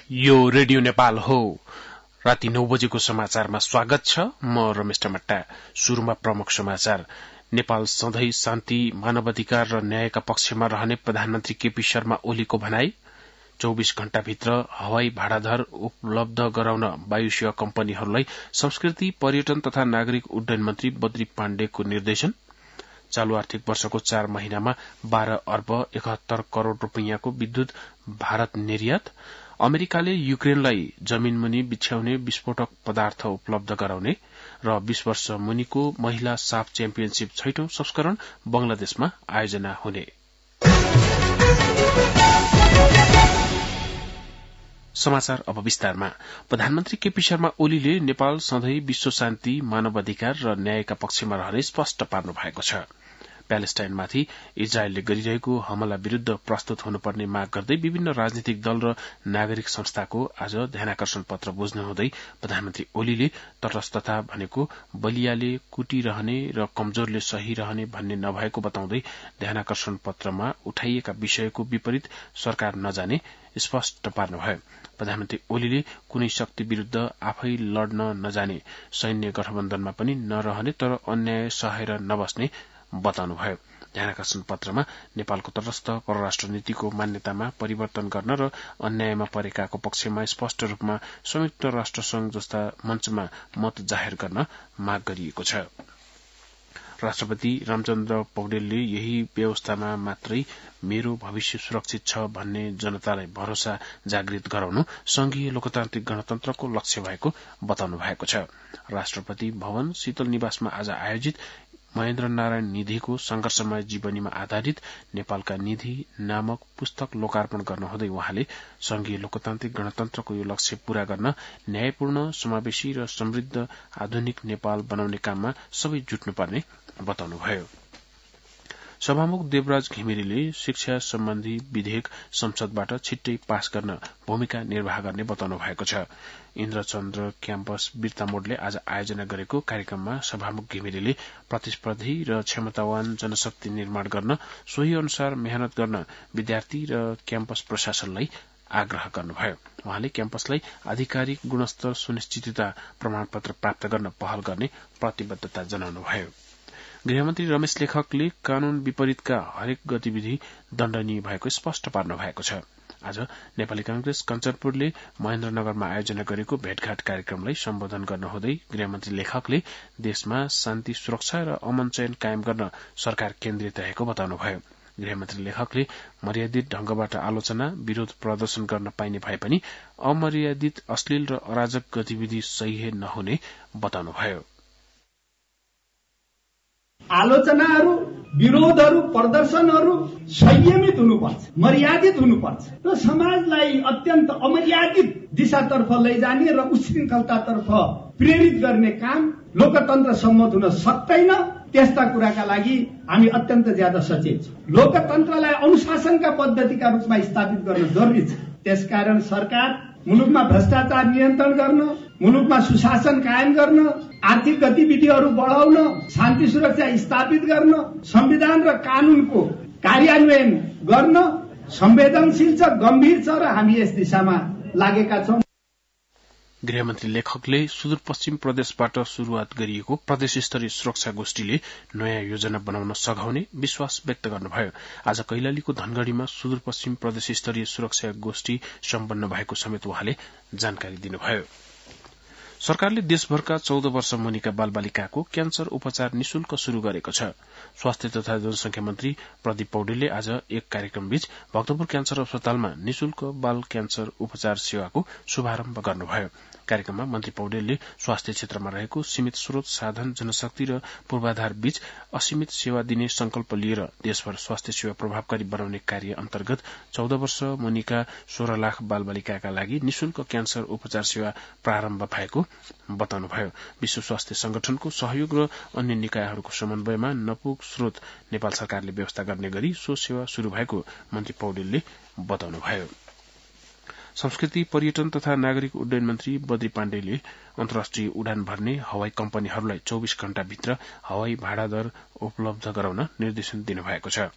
यो रेडियो नेपाल हो। राति 9 बजेको समाचारमा स्वागत छ। म रमेश टमट्टा। शुरूमा प्रमुख समाचार। नेपाल सधैं शान्ति, मानवाधिकार र न्यायका पक्षमा रहने प्रधानमन्त्री केपी शर्मा ओलीको भनाई। 24 घण्टाभित्र हवाई भाडाधर उपलब्ध गराउन वायुसेवा कम्पनीहरूलाई संस्कृति, पर्यटन तथा नागरिक उड्डयन मन्त्री बद्री पाण्डेको निर्देशन। चालू आर्थिक वर्षको 4 महिनामा 12 अर्ब 71 करोड़ रूपियाँको विद्युत भारत निर्यात। अमेरिकाले युक्रेनलाई जमीनमुनि बिछ्याउने विस्फोटक पदार्थ उपलब्ध गराउने र 20 वर्ष मुनिको महिला साफ च्याम्पियनशीप 6औं संस्करण बंगलादेशमा आयोजना हुने। समाचार अब विस्तारमा। प्रधानमन्त्री केपी शर्मा ओलीले नेपाल सधैं विश्व शान्ति, मानवाधिकार र न्यायका पक्षमा रहने स्पष्ट पार्नु भएको छ। प्यालेस्टाइनमाथि इजरायलले गरिरहेको हमला विरूद्ध प्रस्तुत हुनुपर्ने माग गर्दै विभिन्न राजनीतिक दल र नागरिक संस्थाको आज ध्यानाकर्षण पत्र बुझ्नुहुँदै प्रधानमन्त्री ओलीले तटस्थता भनेको बलियाले कुटिरहने र कमजोरले सही रहने भन्ने नभएको बताउँदै ध्यानाकर्षण पत्रमा उठाइएका विषयको विपरीत सरकार नजाने स्पष्ट पार्नुभयो। प्रधानमन्त्री ओलीले कुनै शक्ति विरूद्ध आफै लड्न नजाने, सैन्य गठबन्धनमा पनि नरहने तर अन्याय सहेर नबस्ने बताउनुभयो। ध्यानाकर्षण पत्रमा नेपालको तटस्थ परराष्ट्र नीतिको मान्यतामा परिवर्तन गर्न र अन्यायमा परेकाको पक्षमा स्पष्ट रूपमा संयुक्त राष्ट्र संघ जस्ता मञ्चमा मत जाहेर गर्न माग गरिएको छ। राष्ट्रपति रामचन्द्र पौडेलले यही व्यवस्थामा मात्रै मेरो भविष्य सुरक्षित छ भन्ने जनतालाई भरोसा जागृत गराउनु संघीय लोकतान्त्रिक गणतन्त्रको लक्ष्य भएको बताउनु भएको छ। राष्ट्रपति भवन शीतल निवासमा आज आयोजित महेन्द्र नारायण निधिको संघर्षमय जीवनीमा आधारित नेपालका निधि नामक पुस्तक लोकार्पण गर्नुहुँदै उहाँले संघीय लोकतान्त्रिक गणतन्त्रको यो लक्ष्य पूरा गर्न न्यायपूर्ण, समावेशी र समृद्ध आधुनिक नेपाल बनाउने काममा सबै जुट्नुपर्ने बताउनुभयो। सभामुख देवराज घिमिरेले शिक्षा सम्बन्धी विधेयक संसदबाट छिट्टै पास गर्न भूमिका निर्वाह गर्ने बताउनु भएको छ। इन्द्रचन्द्र क्याम्पस बिर्तामोडले आज आयोजना गरेको कार्यक्रममा सभामुख घिमिरेले प्रतिस्पर्धी र क्षमतावान जनशक्ति निर्माण गर्न सोही अनुसार मेहनत गर्न विद्यार्थी र क्याम्पस प्रशासनलाई आग्रह गर्नुभयो। उहाँले क्याम्पसलाई आधिकारिक गुणस्तर सुनिश्चितता प्रमाणपत्र प्राप्त गर्न पहल गर्ने प्रतिबद्धता जनाउनुभयो। गृहमन्त्री रमेश लेखकले कानून विपरीतका हरेक गतिविधि दण्डनीय भएको स्पष्ट पार्नु भएको छ। आज नेपाली कांग्रेस कञ्चनपुरले महेन्द्रनगरमा आयोजना गरेको भेटघाट कार्यक्रमलाई सम्बोधन गर्नुहुँदै गृहमन्त्री लेखकले देशमा शान्ति, सुरक्षा र अमन चयन कायम गर्न सरकार केन्द्रित रहेको बताउनुभयो। गृहमन्त्री लेखकले मर्यादित ढंगबाट आलोचना, विरोध प्रदर्शन गर्न पाइने भए पनि अमर्यादित, अश्लील र अराजक गतिविधि सही नहुने बताउनुभयो। आलोचनाहरू, विरोधहरू, प्रदर्शनहरू संयमित हुनुपर्छ, मर्यादित हुनुपर्छ र समाजलाई अत्यन्त अमर्यादित दिशातर्फ लैजाने र उच्छृङ्खलतातर्फ प्रेरित गर्ने काम लोकतन्त्र सम्मत हुन सक्दैन। त्यस्ता कुराका लागि हामी अत्यन्त ज्यादा सचेत छौं। लोकतन्त्रलाई अनुशासनका पद्धतिका रूपमा स्थापित गर्न जरुरी छ। त्यसकारण सरकार मुलुकमा भ्रष्टाचार नियन्त्रण गर्न, मुलुकमा सुशासन कायम गर्न, आर्थिक गतिविधिहरू बढाउन, शान्ति सुरक्षा स्थापित गर्न, संविधान र कानूनको कार्यान्वयन गर्न संवेदनशील छ, गम्भीर छ र हामी यस दिशामा लागेका छौं। गृहमन्त्री लेखकले सुदूरपश्चिम प्रदेशबाट शुरूआत गरिएको प्रदेश स्तरीय सुरक्षा गोष्ठीले नयाँ योजना बनाउन सघाउने विश्वास व्यक्त गर्नुभयो। आज कैलालीको धनगढ़ीमा सुदूरपश्चिम प्रदेश स्तरीय सुरक्षा गोष्ठी सम्पन्न भएको समेत उहाँले जानकारी दिनुभयो। सरकारले देशभरका 14 वर्ष मुनिका बालबालिकाको क्यान्सर उपचार निशुल्क शुरू गरेको छ। स्वास्थ्य तथा जनसंख्या मन्त्री प्रदीप पौडेलले आज एक कार्यक्रमबीच भक्तपुर क्यान्सर अस्पतालमा निशुल्क बाल क्यान्सर उपचार सेवाको शुभारम्भ गर्नुभयो। कार्यक्रममा मन्त्री पौडेलले स्वास्थ्य क्षेत्रमा रहेको सीमित स्रोत, साधन, जनशक्ति र पूर्वाधार बीच असीमित सेवा दिने संकल्प लिएर देशभर स्वास्थ्य सेवा प्रभावकारी बनाउने कार्य अन्तर्गत 14 वर्ष मुनिका 16 लाख बालबालिकाका लागि निशुल्क क्यान्सर उपचार सेवा प्रारम्भ भएको बताउनुभयो। विश्व स्वास्थ्य संगठनको सहयोग र अन्य निकायहरूको समन्वयमा नपुग स्रोत नेपाल सरकारले व्यवस्था गर्ने गरी सो सेवा शुरू भएको मन्त्री पौडेलले बताउनुभयो। संस्कृति, पर्यटन तथा नागरिक उड्डयन मन्त्री बद्री पाण्डेले अन्तर्राष्ट्रिय उडान भर्ने हवाई कम्पनीहरूलाई 24 घण्टाभित्र हवाई भाडा दर उपलब्ध गराउन निर्देशन दिनुभएको छ।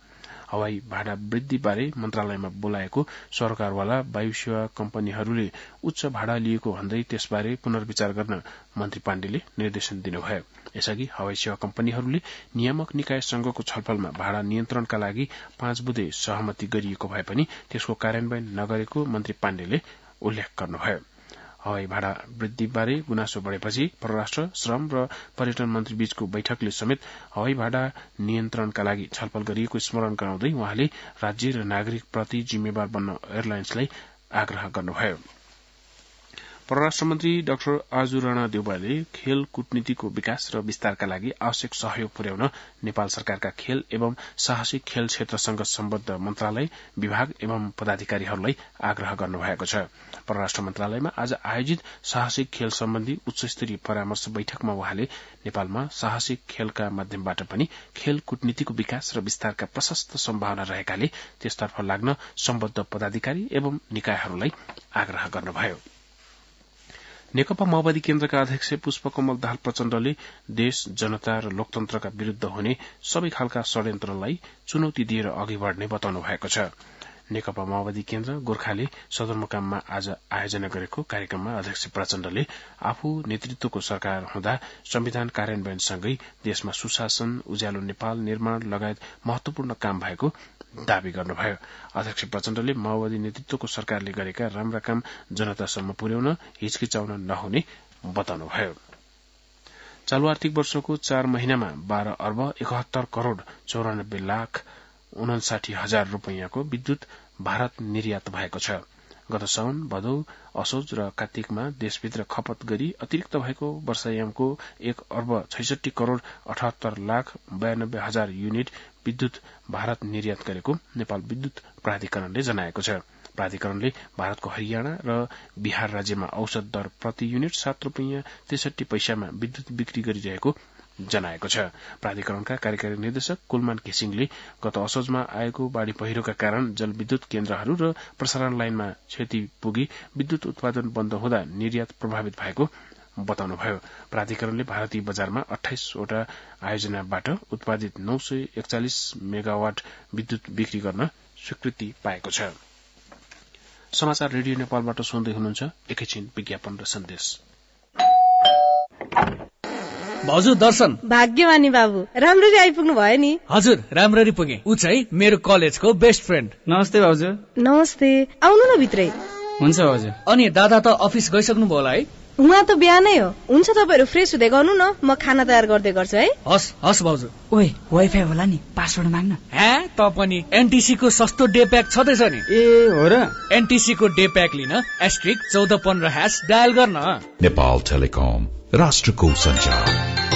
हवाई भाडा वृद्धिबारे मन्त्रालयमा बोलाएको सरकारवाला वायु सेवा कम्पनीहरूले उच्च भाडा लिएको भन्दै त्यसबारे पुनर्विचार गर्न मन्त्री पाण्डेले निर्देशन दिनुभयो। यसअघि हवाई सेवा कम्पनीहरूले नियामक निकाय संघको छलफलमा भाडा नियन्त्रणका लागि 5 बुँदे सहमति गरिएको भए पनि त्यसको कार्यान्वयन नगरेको मन्त्री पाण्डेले उल्लेख गर्नुभयो। हवाई भाडा वृद्धिबारे गुनासो बढ़ेपछि परराष्ट्र, श्रम र पर्यटन मन्त्री बीचको बैठकले समेत हवाई भाडा नियन्त्रणका लागि छलफल गरिएको स्मरण गराउँदै उहाँले राज्य र नागरिक प्रति जिम्मेवार बन्न एयरलाइन्सलाई आग्रह गर्नुभयो। परराष्ट्र मन्त्री डाक्टर आजु राणा देउवाले खेल कूटनीतिको विकास र विस्तारका लागि आवश्यक सहयोग पुर्याउन नेपाल सरकारका खेल एवं साहसिक खेल क्षेत्रसँग सम्बद्ध मन्त्रालय, विभाग एवं पदाधिकारीहरूलाई आग्रह गर्नुभएको छ। परराष्ट्र मन्त्रालयमा आज आयोजित साहसिक खेल सम्बन्धी उच्चस्तरीय परामर्श बैठकमा उहाँले नेपालमा साहसिक खेलका माध्यमबाट पनि खेल कूटनीतिको विकास र विस्तारका प्रशस्त सम्भावना रहेकाले त्यसतर्फ लाग्न सम्बद्ध पदाधिकारी एवं निकायहरूलाई आग्रह गर्नुभयो। नेकपा माओवादी केन्द्रका अध्यक्ष पुष्पकमल दाहाल प्रचण्डले देश, जनता र लोकतन्त्रका विरूद्ध हुने सबै खालका षड्यन्त्रलाई चुनौती दिएर अघि बढ़ने बताउनु भएको छ। नेकपा माओवादी केन्द्र गोर्खाले सदरमुकाममा आज आयोजना गरेको कार्यक्रममा अध्यक्ष प्रचण्डले आफू नेतृत्वको सरकार हुँदा संविधान कार्यान्वयनसँगै देशमा सुशासन, उज्यालो नेपाल निर्माण लगायत महत्वपूर्ण काम भएको दावी गर्नुभयो। अध्यक्ष प्रचण्डले माओवादी नेतृत्वको सरकारले गरेका राम्रा काम जनतासम्म पुर्याउन हिचकिचाउन नहुने बताउनुभयो। चालू आर्थिक वर्षको 4 महिनामा 12 अर्ब 71 करोड़ 94 लाख 59 हजार रूपैयाँको विद्युत भारत निर्यात भएको छ। गत साउन, भदौ, असोज र कार्तिकमा देशभित्र खपत गरी अतिरिक्त भएको वर्षायामको 1 अर्ब 66 करोड़ 78 लाख 92 हजार युनिट विद्युत भारत निर्यात गरेको नेपाल विद्युत प्राधिकरणले जनाएको छ। प्राधिकरणले भारतको हरियाणा र बिहार राज्यमा औसत दर प्रति युनिट 7 रूपैयाँ 63 पैसामा विद्युत बिक्री गरिरहेको जनाएको छ। प्राधिकरणका कार्यकारी निर्देशक कुलमान घिसिङले गत असोजमा आएको बाढ़ी पहिरोका कारण जलविद्युत केन्द्रहरू र प्रसारण लाइनमा क्षति पुगी विद्युत उत्पादन बन्द हुँदा निर्यात प्रभावित भएको बताउनुभयो। प्राधिकरणले भारतीय बजारमा 28 वटा आयोजनाबाट उत्पादित 941 मेगावाट विद्युत बिक्री गर्न स्वीकृति पाएको छ। समाचार रेडियो नेपालबाट सुन्दै हुनुहुन्छ। एकैछिन विज्ञापन र सन्देश। भाउजू दर्शन। भाग्यमानी बाबु, राम्ररी आइपुग्नु भयो नि। हजुर, राम्ररी पुगे। ऊ चाहिँ मेरो कलेजको बेस्ट फ्रेन्ड। नमस्ते भाउजू। नमस्ते, आउनु न भित्रै। हुन्छ भाउजू। अनि दादा त अफिस गइसक्नु भयो होला है? उहाँ त बिहानै हो। हुन्छ, तपाईहरु फ्रेस हुँदै गर्नु न, म खाना तयार गर्दै गर्छु है। हस् भाउजू। ओइ, वाइफाई होला नि, पासवर्ड माग्न। हे, त पनि एनटीसी को सस्तो डे प्याक छदैछ नि। ए हो र? एनटीसी को डे प्याक लिन *1415# डायल गर्न। नेपाल टेलिकम, राष्ट्रको सञ्चार।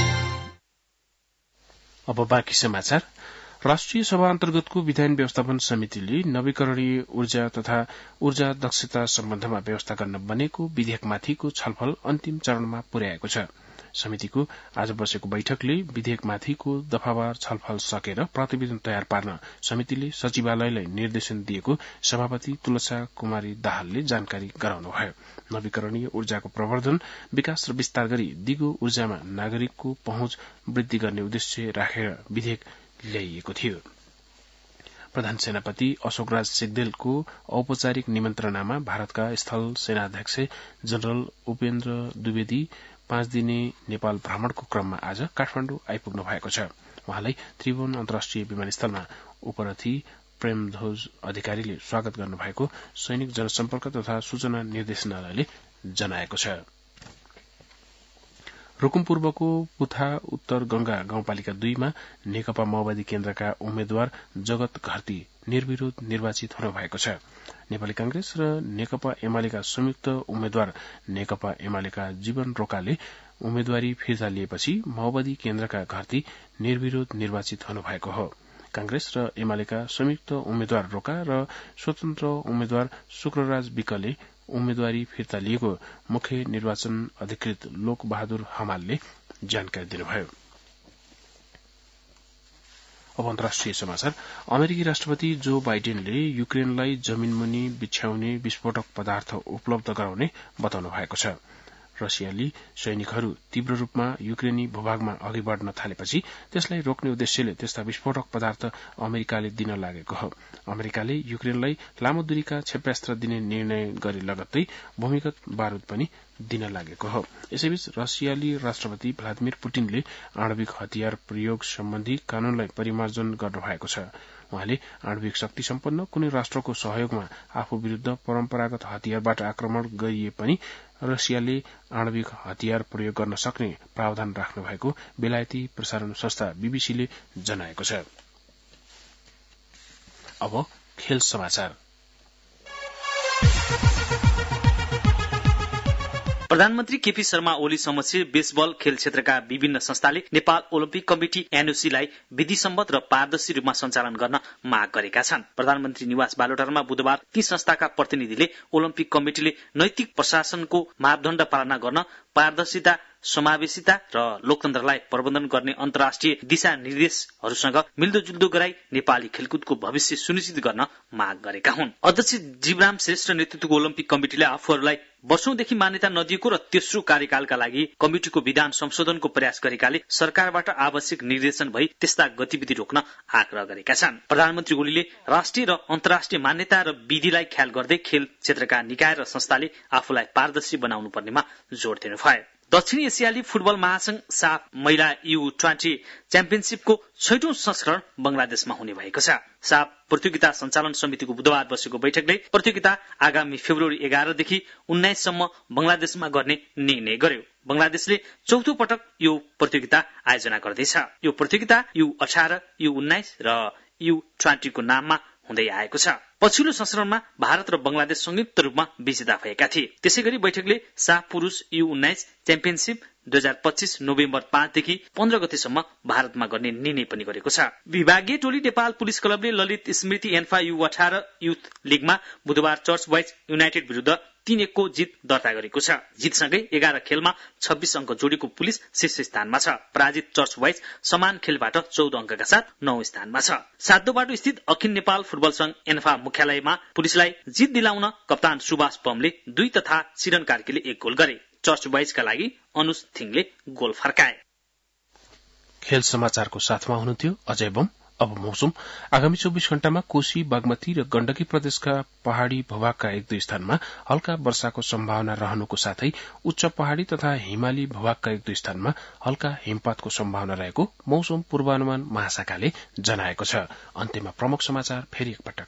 अब बाँकी समाचार। राष्ट्रिय सभा अन्तर्गतको विधान व्यवस्थापन समितिले नवीकरणीय ऊर्जा तथा ऊर्जा दक्षता सम्बन्धमा व्यवस्था गर्न बनेको विधेयकमाथिको छलफल अन्तिम चरणमा पुर्याएको छ। समितिको आज बसेको बैठकले विधेयकमाथिको दफावार छलफल सकेर प्रतिवेदन तयार पार्न समितिले सचिवालयलाई निर्देशन दिएको सभापति तुलसा कुमारी दाहालले जानकारी गराउनुभयो। नवीकरणीय ऊर्जाको प्रवर्धन, विकास र विस्तार गरी दिगो ऊर्जामा नागरिकको पहुँच वृद्धि गर्ने उद्देश्य राखेर विधेयक ल्याइएको थियो। प्रधान सेनापति अशोकराज सिग्देलको औपचारिक निमन्त्रणामा भारतका स्थल सेनाध्यक्ष जनरल उपेन्द्र द्विवेदी 5 दिने नेपाल भ्रमणको क्रममा आज काठमाडौँ आइपुग्नु भएको छ। उहाँलाई त्रिभुवन अन्तर्राष्ट्रिय विमानस्थलमा उपरथी प्रेमध्वज अधिकारीले स्वागत गर्नुभएको सैनिक जनसम्पर्क तथा सूचना निर्देशनालयले जनाएको छ। रुकुम पूर्वको पुथा उत्तर गंगा गाउँपालिका 2 मा नेकपा माओवादी केन्द्रका उम्मेद्वार जगत घरती निर्विरोध निर्वाचित हुनु भएको छ। नेपाली कांग्रेस र नेकपा एमालेका संयुक्त उम्मेद्वार नेकपा एमालेका जीवन रोकाले उम्मेद्वारी फिर्ता लिएपछि माओवादी केन्द्रका घरती निर्विरोध निर्वाचित हुनु भएको हो। कांग्रेस र एमालेका संयुक्त उम्मेद्वार रोका र स्वतन्त्र उम्मेद्वार शुक्रराज विकले उम्मेद्वारी फिर्ता लिएको मुख्य निर्वाचन अधिकृत लोक बहादुर हमालले जानकारी दिनुभयो। अब अन्तर्राष्ट्रिय समाचार। अमेरिकी राष्ट्रपति जो बाइडेनले युक्रेनलाई जमीनमुनि बिछ्याउने विस्फोटक पदार्थ उपलब्ध गराउने बताउनु भएको छ। रसियाली सैनिकहरू तीव्र रूपमा युक्रेनी भूभागमा अघि बढ़न थालेपछि त्यसलाई रोक्ने उद्देश्यले त्यस्ता विस्फोटक पदार्थ अमेरिकाले दिन लागेको हो। अमेरिकाले युक्रेनलाई लामो दूरीका क्षेप्यास्त्र दिने निर्णय गरे लगत्तै भूमिगत बारूद पनि दिन लागेको हो। यसैबीच रसियाली राष्ट्रपति भ्लादिमिर पुटिनले आणविक हतियार प्रयोग सम्बन्धी कानूनलाई परिमार्जन गर्नुभएको छ। उहाँले आणविक शक्ति सम्पन्न कुनै राष्ट्रको सहयोगमा आफू विरूद्ध परम्परागत हतियारबाट आक्रमण गरिए पनि रसियाले आणविक हतियार प्रयोग गर्न सक्ने प्रावधान राख्नु भएको बेलायती प्रसारण संस्था बीबीसीले जनाएको छ। अब खेल समाचार। प्रधानमन्त्री केपी शर्मा ओली समक्ष बेसबल खेल क्षेत्रका विभिन्न संस्थाले नेपाल ओलम्पिक कमिटी एनओसीलाई विधिसम्मत र पारदर्शी रूपमा सञ्चालन गर्न माग गरेका छन्। प्रधानमन्त्री निवास बालुटारमा बुधबार ती संस्थाका प्रतिनिधिले ओलम्पिक कमिटिले नैतिक प्रशासनको मापदण्ड पालना गर्न पारदर्शिता, समावेशिता र लोकतन्त्रलाई प्रबन्धन गर्ने अन्तर्राष्ट्रिय दिशा निर्देशहरूसँग मिल्दोजुल्दो गराई नेपाली खेलकुदको भविष्य सुनिश्चित गर्न माग गरेका हुन्। अध्यक्ष जीवराम श्रेष्ठ नेतृत्वको ओलम्पिक कमिटिले आफूहरूलाई वर्षौंदेखि मान्यता नदिएको र तेस्रो कार्यकालका लागि कमिटिको विधान संशोधनको प्रयास गरेकाले सरकारबाट आवश्यक निर्देशन भई त्यस्ता गतिविधि रोक्न आग्रह गरेका छन्। प्रधानमन्त्री ओलीले राष्ट्रिय र अन्तर्राष्ट्रिय मान्यता र विधिलाई ख्याल गर्दै खेल क्षेत्रका निकाय र संस्थाले आफूलाई पारदर्शी बनाउनु पर्नेमा जोड़ दिनुभयो। दक्षिण एसियाली फुटबल महासंघ साफ महिला U20 च्याम्पियनशीपको 6औं संस्करण बंगलादेशमा हुने भएको छ। साफ प्रतियोगिता सञ्चालन समितिको बुधबार बसेको बैठकले प्रतियोगिता आगामी फेब्रुअरी 11 देखि 19 सम्म बंगलादेशमा गर्ने निर्णय गर्यो। बंगलादेशले चौथो पटक यो प्रतियोगिता आयोजना गर्दैछ। यो प्रतियोगिता U18, U19 र U20 को नाममा हुँदै आएको छ। पछिल्लो संस्करणमा भारत र बंगलादेश संयुक्त रूपमा विजेता भएका थिए। त्यसैगरी बैठकले साफ पुरुष U19 च्याम्पियनशीप 2025 नोभेम्बर 5 देखि 15 गतेसम्म भारतमा गर्ने निर्णय पनि गरेको छ। विभागीय टोली नेपाल पुलिस क्लबले ललित स्मृति एन्फा U18 युथ लीगमा बुधबार चर्च बॉयज युनाइटेड विरुद्ध 3-1 को जित दर्ता गरेको छ। जितसँगै 11 खेलमा 26 अंक जोडेको पुलिस शीर्ष स्थानमा छ। पराजित चर्च बॉयज समान खेलबाट 14 अंकका साथ 9 स्थानमा छ। सातोबाटो स्थित अखिल नेपाल फुटबल संघ एन्फा मुख्यालयमा पुलिसलाई जित दिलाउन कप्तान सुभाष पमले 2 तथा चिरन कार्कीले 1 गोल गरे। चर्च बॉयजका लागि अनुज थिङले गोल फर्काए। खेल समाचारको साथमा हुनुहुन्थ्यो अजय बम। अब मौसम। आगामी 24 घण्टामा कोशी, बागमती र गण्डकी प्रदेशका पहाड़ी भूभागका 1-2 स्थानमा हल्का वर्षाको सम्भावना रहनुको साथै उच्च पहाड़ी तथा हिमाली भूभागका 1-2 स्थानमा हल्का हिमपातको सम्भावना रहेको मौसम पूर्वानुमान महाशाखाले जनाएको छ। अन्त्यमा प्रमुख समाचार फेरि एकपटक।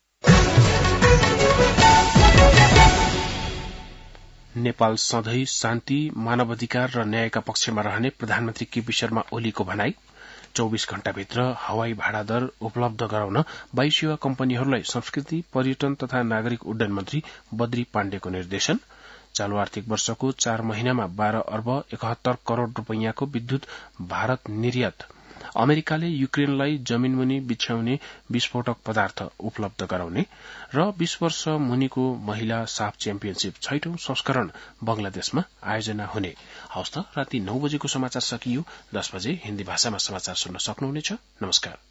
नेपाल सधैं शान्ति, मानवाधिकार र न्यायका पक्षमा रहने प्रधानमन्त्री केपी शर्मा ओलीको भनाई। 24 घण्टाभित्र हवाई भाडा दर उपलब्ध गराउन 22 सेवा कम्पनीहरूलाई संस्कृति, पर्यटन तथा नागरिक उड्डयन मन्त्री बद्री पाण्डेको निर्देशन। चालू आर्थिक वर्षको 4 महिनामा 12 अर्ब 71 करोड़ रूपैयाँको विद्युत भारत निर्यात। अमेरिकाले युक्रेनलाई जमिनमुनि बिछ्याउने विस्फोटक पदार्थ उपलब्ध गराउने र 20 वर्ष मुनिको महिला साफ च्याम्पियनशीप 6औं संस्करण बंगलादेशमा आयोजना हुने। हवस् त, राति 9 बजेको समाचार सकियो। 10 बजे हिन्दी भाषामा समाचार सुन्न सक्नुहुनेछ। नमस्कार।